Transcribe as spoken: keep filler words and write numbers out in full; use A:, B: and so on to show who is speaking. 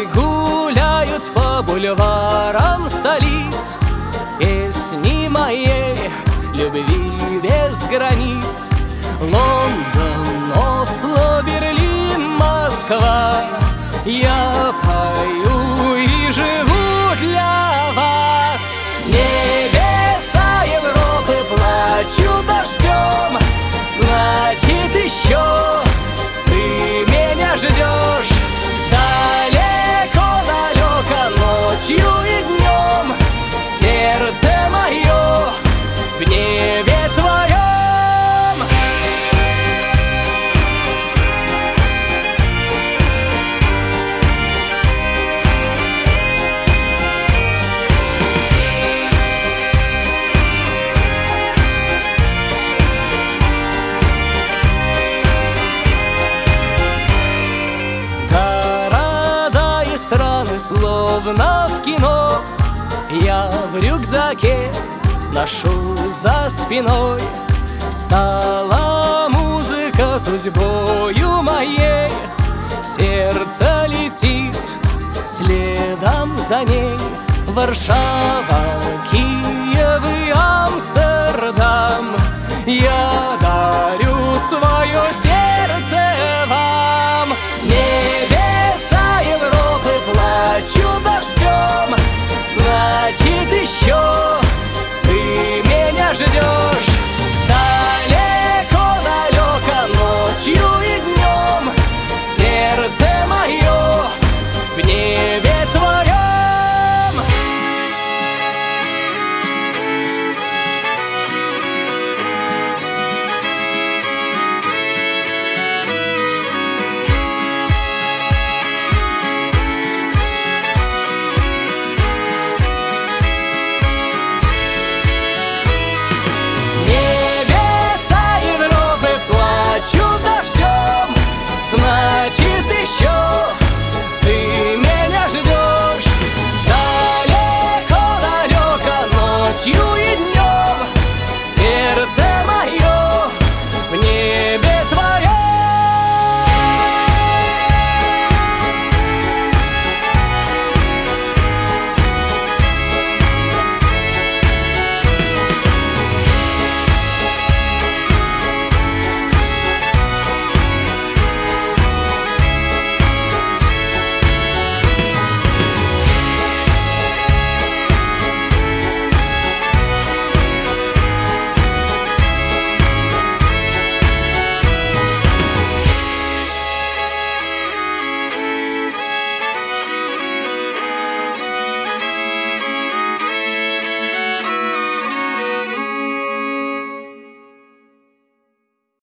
A: гуляют по бульварам столиц песни моей любви без границ. Лондон, Осло, Берлин, Москва, я пою и живу для вас. Небеса Европы плачут дождем, значит, еще ты меня ждешь. Далеко-далеко ночью и днем сердце мое в небе твоем. Города и страны словно в кино я в рюкзаке ношу за спиной. Стала музыка судьбою моей, сердце летит следом за ней. Варшава, Киев и Амстердам я дарю